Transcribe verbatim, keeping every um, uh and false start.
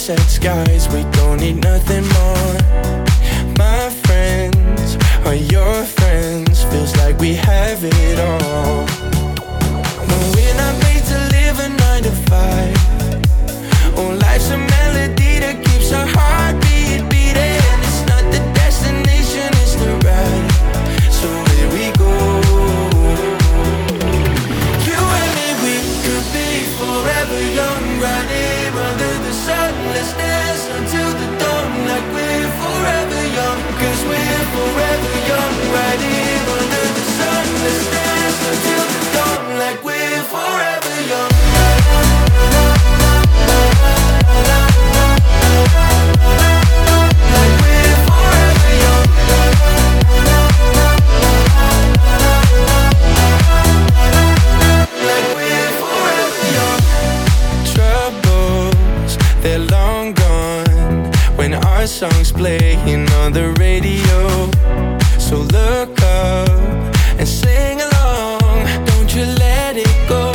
sunset skies, we don't need nothing more. My friends are your friends, feels like we have it all. No, we're not made to live a nine to five. Oh, life's a melody that keeps our heartbeat beating. It's not the destination, it's the ride. So here we go. You and me, we could be forever young, riding under the sun. Let's dance until the dawn, like we're forever young. Cause we're forever young, riding under the sun. Let's dance until the dawn, like we're forever young. They're long gone when our songs playing on the radio. So look up and sing along. Don't you let it go.